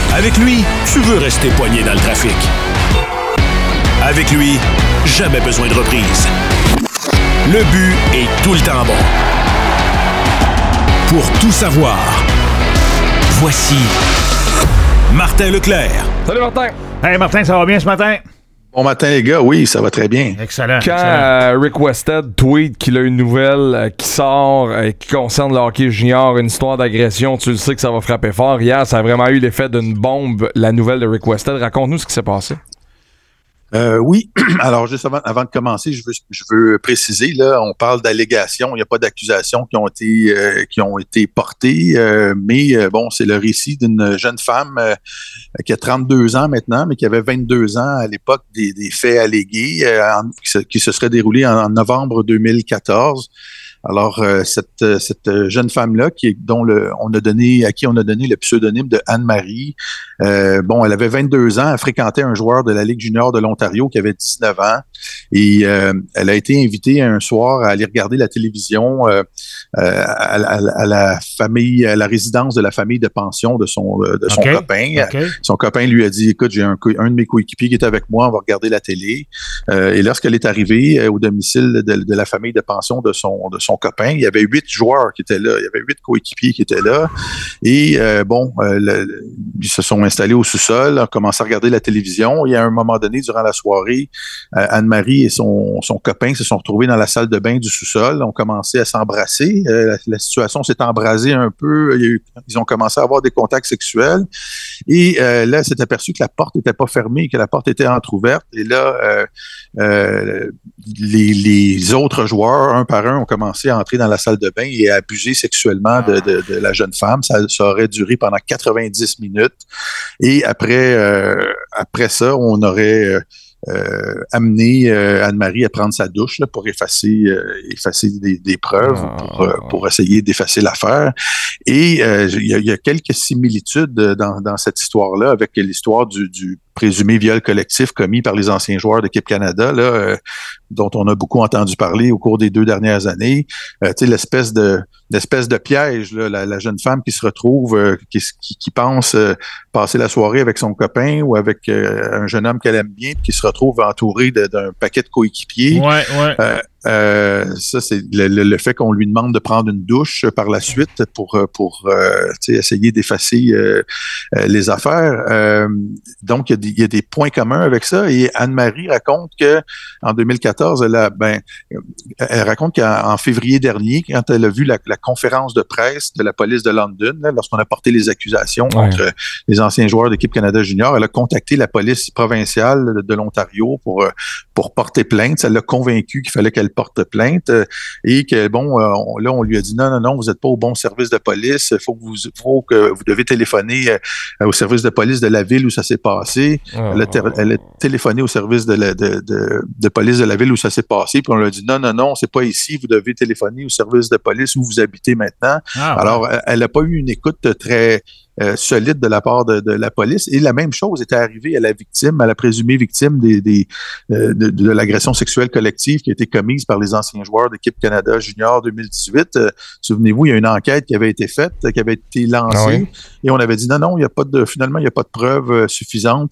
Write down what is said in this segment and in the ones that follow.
Avec lui, tu veux rester pogné dans le trafic. Avec lui, jamais besoin de reprise. Le but est tout le temps bon. Pour tout savoir, voici Martin Leclerc. Salut Martin! Hey Martin, ça va bien ce matin? Bon matin les gars, oui, ça va très bien. Excellent. Quand Rick Westhead tweet qu'il a une nouvelle qui sort qui concerne le hockey junior, une histoire d'agression, tu le sais que ça va frapper fort. Hier, ça a vraiment eu l'effet d'une bombe, la nouvelle de Rick Westhead. Raconte-nous ce qui s'est passé. Oui, alors juste avant de commencer, je veux préciser, là, on parle d'allégations, il n'y a pas d'accusations qui ont été portées, mais bon, c'est le récit d'une jeune femme qui a 32 ans maintenant, mais qui avait 22 ans à l'époque des faits allégués qui se seraient déroulés en novembre 2014. Alors, cette jeune femme-là, à qui on a donné le pseudonyme de Anne-Marie, bon, elle avait 22 ans, elle fréquentait un joueur de la Ligue junior de l'Ontario qui avait 19 ans, et elle a été invitée un soir à aller regarder la télévision à la résidence de la famille de pension de son copain. Okay. Son copain lui a dit, écoute, j'ai un de mes coéquipiers qui est avec moi, on va regarder la télé. Et lorsqu'elle est arrivée au domicile de la famille de pension de son copain, il y avait 8 joueurs qui étaient là, il y avait 8 coéquipiers qui étaient là, et ils se sont installés au sous-sol, ont commencé à regarder la télévision, et à un moment donné, durant la soirée, Anne-Marie et son copain se sont retrouvés dans la salle de bain du sous-sol, ont commencé à s'embrasser, la situation s'est embrasée un peu, ils ont commencé à avoir des contacts sexuels, et là, s'est aperçu que la porte n'était pas fermée, que la porte était entrouverte, et là, les autres joueurs, un par un, ont commencé à entrer dans la salle de bain et à abuser sexuellement de la jeune femme. Ça aurait duré pendant 90 minutes. Et après ça, on aurait amené Anne-Marie à prendre sa douche là, pour effacer des preuves, pour essayer d'effacer l'affaire. Et il y a quelques similitudes dans cette histoire-là avec l'histoire du présumé viol collectif commis par les anciens joueurs d'équipe Canada, là, dont on a beaucoup entendu parler au cours des 2 dernières années. Tu sais, l'espèce de piège, là, la jeune femme qui se retrouve, qui pense passer la soirée avec son copain ou avec un jeune homme qu'elle aime bien, puis qui se retrouve entouré d'un paquet de coéquipiers. Ouais. Ça, c'est le fait qu'on lui demande de prendre une douche par la suite pour essayer d'effacer les affaires. Donc, il y a des points communs avec ça. Et Anne-Marie raconte que en 2014, elle raconte qu'en février dernier, quand elle a vu la conférence de presse de la police de London, là, lorsqu'on a porté les accusations contre les anciens joueurs d'équipe Canada Junior, elle a contacté la police provinciale de l'Ontario pour porter plainte. Ça l'a convaincue qu'il fallait qu'elle porte plainte et que, là, on lui a dit non, vous n'êtes pas au bon service de police, il faut que vous devez téléphoner au service de police de la ville où ça s'est passé. Elle a téléphoné au service de police de la ville où ça s'est passé, puis on lui a dit non, c'est pas ici, vous devez téléphoner au service de police où vous habitez maintenant. Alors, elle n'a pas eu une écoute très solide de la part de la police. Et la même chose était arrivée à la présumée victime de l'agression sexuelle collective qui a été commise par les anciens joueurs d'équipe Canada Junior 2018. Souvenez-vous, il y a une enquête qui avait été faite, qui avait été lancée, et on avait dit non, finalement, il n'y a pas de preuves suffisantes.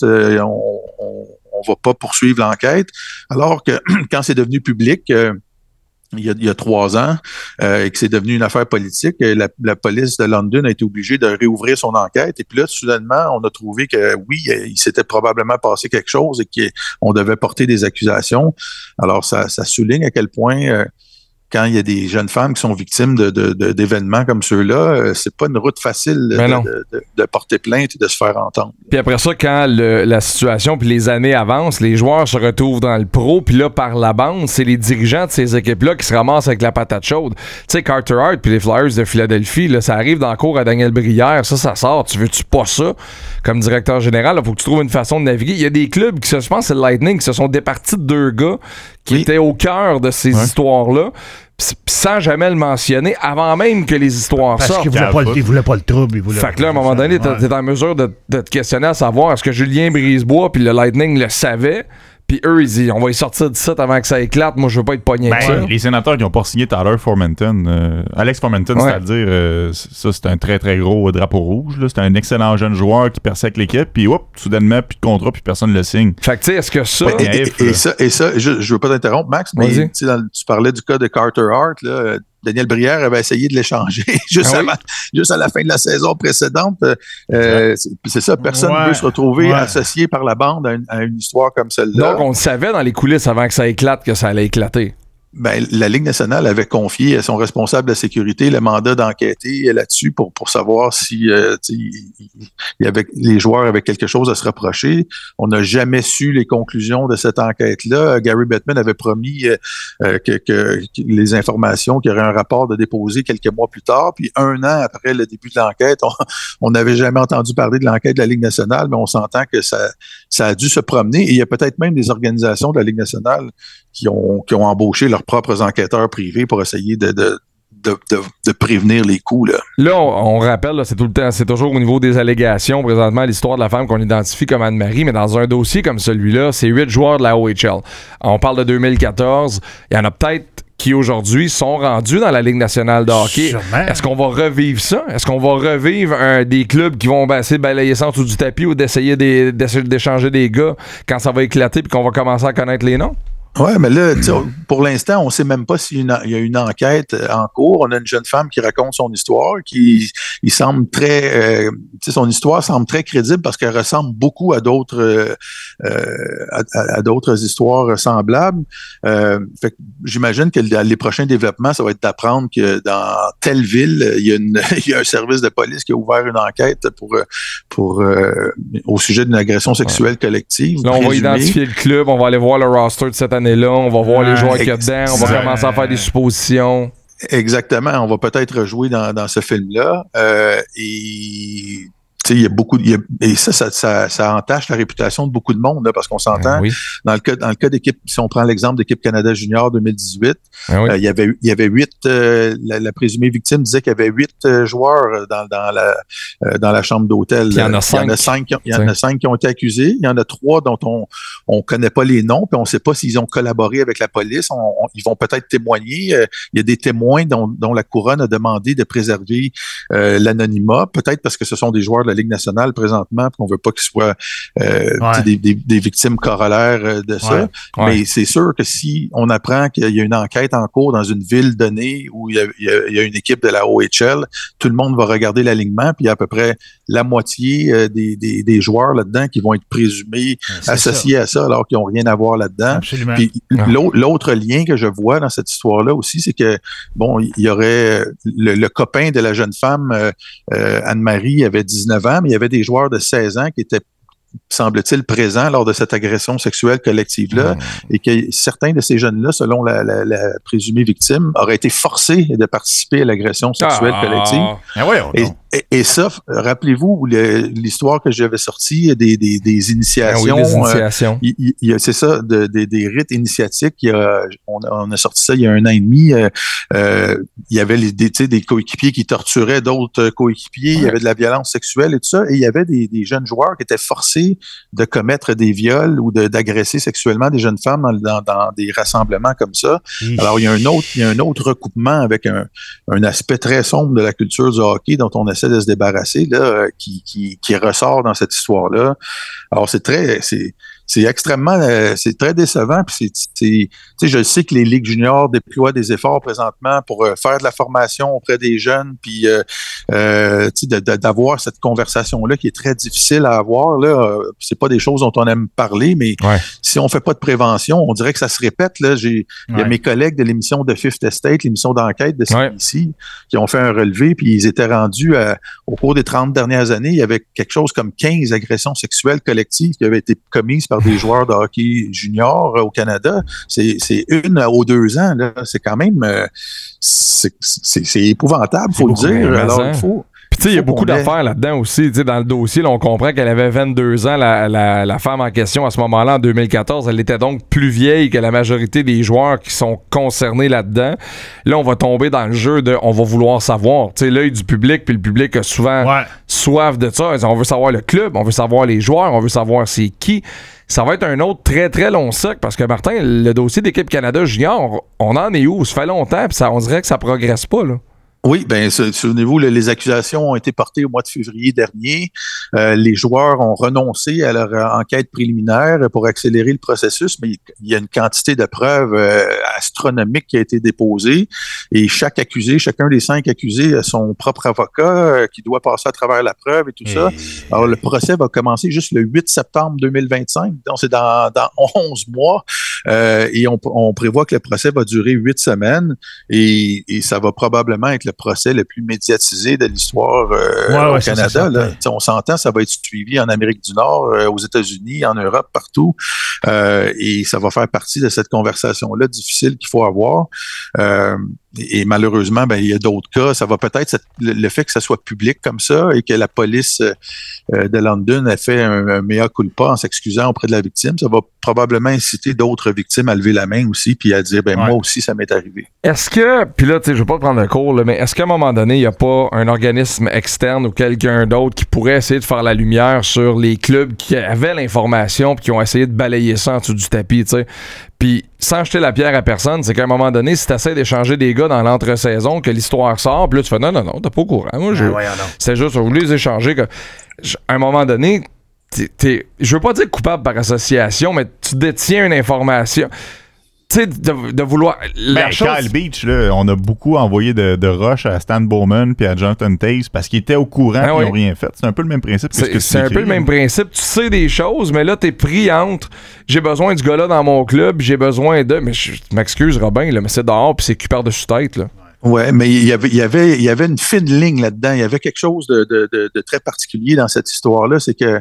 On va pas poursuivre l'enquête. Alors que quand c'est devenu public, il y a 3 ans, et que c'est devenu une affaire politique, la police de London a été obligée de réouvrir son enquête. Et puis là, soudainement, on a trouvé que oui, il s'était probablement passé quelque chose et qu'on devait porter des accusations. Alors, ça souligne à quel point quand il y a des jeunes femmes qui sont victimes d'événements comme ceux-là, c'est pas une route facile de porter plainte et de se faire entendre. Puis après ça, quand la situation puis les années avancent, les joueurs se retrouvent dans le pro, puis là, par la bande, c'est les dirigeants de ces équipes-là qui se ramassent avec la patate chaude. Tu sais, Carter Hart puis les Flyers de Philadelphie, là, ça arrive dans le cours à Daniel Brière, ça sort. Tu veux-tu pas ça comme directeur général? Il faut que tu trouves une façon de naviguer. Il y a des clubs je pense que c'est le Lightning, qui se sont départis de 2 gars qui étaient au cœur de ces histoires-là, sans jamais le mentionner, avant même que les histoires sortent. Parce qu'il voulait pas le trouble. Fait que là, à un moment donné, t'es en mesure de te questionner à savoir est-ce que Julien Brisebois puis le Lightning le savaient, puis eux, ils disent, on va y sortir de ça avant que ça éclate. Moi, je veux pas être pogné avec ça. Les sénateurs qui n'ont pas signé Tyler Formenton, Alex Formenton, c'est-à-dire, ça, c'est un très, très gros drapeau rouge. Là. C'est un excellent jeune joueur qui perçait avec l'équipe, puis soudainement, plus de contrat, puis personne ne le signe. Fait que, tu sais, est-ce que ça... Et ça, je veux pas t'interrompre, Max, mais tu parlais du cas de Carter Hart, là. Daniel Brière avait essayé de l'échanger juste à la fin de la saison précédente. C'est ça, personne ne veut se retrouver associé par la bande à une histoire comme celle-là. Donc, on le savait dans les coulisses avant que ça éclate que ça allait éclater. Ben, la Ligue nationale avait confié à son responsable de la sécurité le mandat d'enquêter là-dessus pour savoir si les joueurs avaient quelque chose à se reprocher. On n'a jamais su les conclusions de cette enquête-là. Gary Bettman avait promis que les informations, qu'il y aurait un rapport de déposer quelques mois plus tard. Puis 1 an après le début de l'enquête, on n'avait jamais entendu parler de l'enquête de la Ligue nationale, mais on s'entend que ça a dû se promener. Et il y a peut-être même des organisations de la Ligue nationale qui ont embauché leurs propres enquêteurs privés pour essayer de prévenir les coups. Là, on rappelle, là, c'est tout le temps, c'est toujours au niveau des allégations, présentement, l'histoire de la femme qu'on identifie comme Anne-Marie, mais dans un dossier comme celui-là, c'est 8 joueurs de la OHL. On parle de 2014, il y en a peut-être qui aujourd'hui sont rendus dans la Ligue nationale de hockey. Sûrement. Est-ce qu'on va revivre ça? Est-ce qu'on va revivre des clubs qui vont essayer de balayer ça en dessous du tapis ou d'essayer d'échanger des gars quand ça va éclater puis qu'on va commencer à connaître les noms? Oui, mais là, pour l'instant, on ne sait même pas s'il y a une enquête en cours. On a une jeune femme qui raconte son histoire, il semble très, son histoire semble très crédible parce qu'elle ressemble beaucoup à d'autres, à d'autres histoires semblables. Fait que j'imagine que les prochains développements, ça va être d'apprendre que dans telle ville, il y a un service de police qui a ouvert une enquête au sujet d'une agression sexuelle collective. Là, on va identifier le club, on va aller voir le roster de cette année. Là, on va voir les joueurs qu'il y a dedans, on va commencer à faire des suppositions. Exactement, on va peut-être jouer dans ce film-là. Et il y a beaucoup et ça entache la réputation de beaucoup de monde là, parce qu'on s'entend dans le cas d'équipe, si on prend l'exemple d'équipe Canada Junior 2018, il y avait 8 la présumée victime disait qu'il y avait 8 joueurs dans la chambre d'hôtel. Il y en a 5 qui ont été accusés, il y en a 3 dont on connaît pas les noms, puis on sait pas s'ils ont collaboré avec la police, ils vont peut-être témoigner, il y a des témoins dont la couronne a demandé de préserver l'anonymat, peut-être parce que ce sont des joueurs de la Ligue nationale présentement, puis qu'on veut pas qu'ils soient des victimes corollaires de ça. Mais c'est sûr que si on apprend qu'il y a une enquête en cours dans une ville donnée où il y a une équipe de la OHL, tout le monde va regarder l'alignement, puis il y a à peu près la moitié des joueurs là-dedans qui vont être présumés associés à ça alors qu'ils n'ont rien à voir là-dedans. Absolument. Puis l'autre lien que je vois dans cette histoire-là aussi, c'est que il y aurait le copain de la jeune femme, Anne-Marie, avait 19 ans, mais il y avait des joueurs de 16 ans qui étaient, semble-t-il, présents lors de cette agression sexuelle collective-là, et que certains de ces jeunes-là, selon la présumée victime, auraient été forcés de participer à l'agression sexuelle collective. Et ça, rappelez-vous l'histoire que j'avais sortie des initiations. C'est ça, des rites initiatiques. On a sorti ça il y a 1 an et demi. Il y avait des coéquipiers qui torturaient d'autres coéquipiers. Il y avait de la violence sexuelle et tout ça. Et il y avait des jeunes joueurs qui étaient forcés de commettre des viols ou d'agresser sexuellement des jeunes femmes dans des rassemblements comme ça. Alors, il y a un autre recoupement avec un aspect très sombre de la culture du hockey dont on essaie de se débarrasser, là, qui ressort dans cette histoire-là. Alors, c'est extrêmement, c'est très décevant. Puis je sais que les ligues juniors déploient des efforts présentement pour faire de la formation auprès des jeunes, puis d'avoir cette conversation-là qui est très difficile à avoir. Là, c'est pas des choses dont on aime parler, mais si on fait pas de prévention, on dirait que ça se répète. Là, il y a mes collègues de l'émission de Fifth Estate, l'émission d'enquête de CBC, qui ont fait un relevé, puis ils étaient rendus au cours des 30 dernières années, il y avait quelque chose comme 15 agressions sexuelles collectives qui avaient été commises par des joueurs de hockey junior au Canada. C'est 1 aux 2 ans. Là. C'est quand même c'est épouvantable, faut le dire. Alors, il faut... Puis, tu sais, il y a beaucoup d'affaires là-dedans aussi. Tu sais, dans le dossier, là, on comprend qu'elle avait 22 ans, la femme en question, à ce moment-là, en 2014. Elle était donc plus vieille que la majorité des joueurs qui sont concernés là-dedans. Là, on va tomber dans le jeu de on va vouloir savoir. Tu sais, l'œil du public, puis le public a souvent soif de ça. On veut savoir le club, on veut savoir les joueurs, on veut savoir c'est qui. ça va être un autre très, très long cycle parce que, Martin, le dossier d'Équipe Canada Junior, on en est où? Ça fait longtemps, puis on dirait que ça progresse pas, là. Oui, bien, souvenez-vous, les accusations ont été portées au mois de février dernier. Les joueurs ont renoncé à leur enquête préliminaire pour accélérer le processus, mais il y a une quantité de preuves astronomiques qui a été déposée et chaque accusé, chacun des 5 accusés a son propre avocat qui doit passer à travers la preuve et tout ça. Alors, le procès va commencer juste le 8 septembre 2025, donc c'est dans 11 mois et on prévoit que le procès va durer 8 semaines et ça va probablement être le procès le plus médiatisé de l'histoire au Canada. Là. On s'entend, ça va être suivi en Amérique du Nord, aux États-Unis, en Europe, partout. Et ça va faire partie de cette conversation-là difficile qu'il faut avoir. Et malheureusement, ben, il y a d'autres cas. Ça va peut-être le fait que ça soit public comme ça et que la police de London ait fait un mea culpa en s'excusant auprès de la victime, ça va probablement inciter d'autres victimes à lever la main aussi puis à dire, ben moi aussi, ça m'est arrivé. Est-ce que, puis là, tu sais, je veux pas prendre un cours, là, mais est-ce qu'à un moment donné, il n'y a pas un organisme externe ou quelqu'un d'autre qui pourrait essayer de faire la lumière sur les clubs qui avaient l'information puis qui ont essayé de balayer ça en dessous du tapis, tu sais? Puis, sans jeter la pierre à personne, c'est qu'à un moment donné, si tu essaies d'échanger des gars dans l'entre-saison, que l'histoire sort, puis là, tu fais non, t'es pas au courant. Moi, c'est juste, on voulait les échanger. À un moment donné, je veux pas dire coupable par association, mais tu détiens une information. Tu sais, de vouloir. Kyle Beach, là, on a beaucoup envoyé de rush à Stan Bowman puis à Jonathan Toews parce qu'ils étaient au courant et ils n'ont rien fait. C'est un peu le même principe que ce que tu C'est un peu le même principe. Tu sais des choses, mais là, t'es pris entre j'ai besoin du gars-là dans mon club, j'ai besoin de. Mais je m'excuse, Robin, là, mais c'est dehors puis c'est cul par-dessus tête, là. Ouais, mais il y avait une fine ligne là-dedans. Il y avait quelque chose de très particulier dans cette histoire-là, c'est que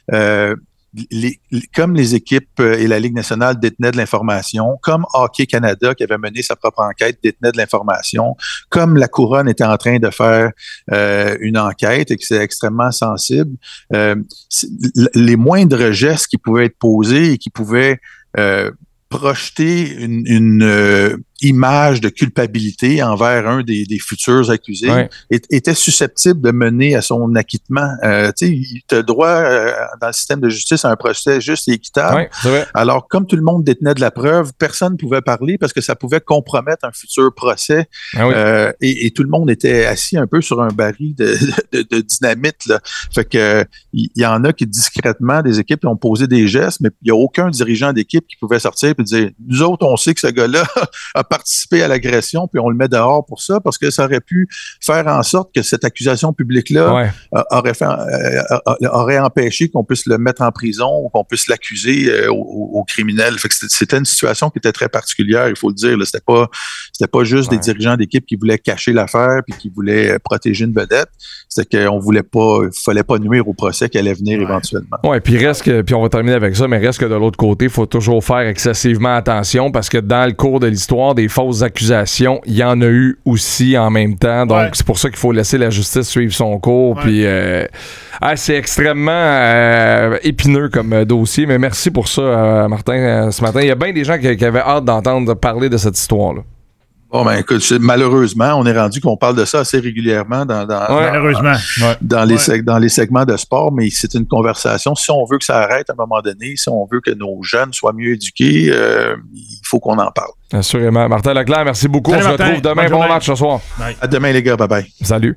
comme les équipes et la Ligue nationale détenaient de l'information, comme Hockey Canada qui avait mené sa propre enquête détenait de l'information, comme la Couronne était en train de faire une enquête et que c'est extrêmement sensible, les moindres gestes qui pouvaient être posés et qui pouvaient projeter une image de culpabilité envers un des futurs accusés était susceptible de mener à son acquittement. Tu as droit dans le système de justice à un procès juste et équitable. Alors, comme tout le monde détenait de la preuve, personne ne pouvait parler parce que ça pouvait compromettre un futur procès. Et tout le monde était assis un peu sur un baril de dynamite. Là. Fait que il y en a qui discrètement, des équipes ont posé des gestes, mais il n'y a aucun dirigeant d'équipe qui pouvait sortir et dire « Nous autres, on sait que ce gars-là a participé à l'agression, puis on le met dehors pour ça, parce que ça aurait pu faire en sorte que cette accusation publique-là aurait empêché qu'on puisse le mettre en prison ou qu'on puisse l'accuser au criminel. Fait que c'était une situation qui était très particulière, il faut le dire. Là. C'était pas juste des dirigeants d'équipe qui voulaient cacher l'affaire puis qui voulaient protéger une vedette. C'était qu'on fallait pas nuire au procès qui allait venir éventuellement. Oui, puis on va terminer avec ça, mais reste que de l'autre côté, il faut toujours faire excessivement attention parce que dans le cours de l'histoire, des fausses accusations, il y en a eu aussi en même temps. Donc, c'est pour ça qu'il faut laisser la justice suivre son cours. Puis, c'est extrêmement épineux comme dossier. Mais merci pour ça, Martin, ce matin. Il y a bien des gens qui avaient hâte d'entendre parler de cette histoire-là. Bon, ben écoute, malheureusement, on est rendu qu'on parle de ça assez régulièrement dans les segments de sport, mais c'est une conversation. Si on veut que ça arrête à un moment donné, si on veut que nos jeunes soient mieux éduqués, il faut qu'on en parle. Assurément. Martin Leclerc, merci beaucoup. On se retrouve demain. Bon match ce soir. À demain, les gars. Bye-bye. Salut.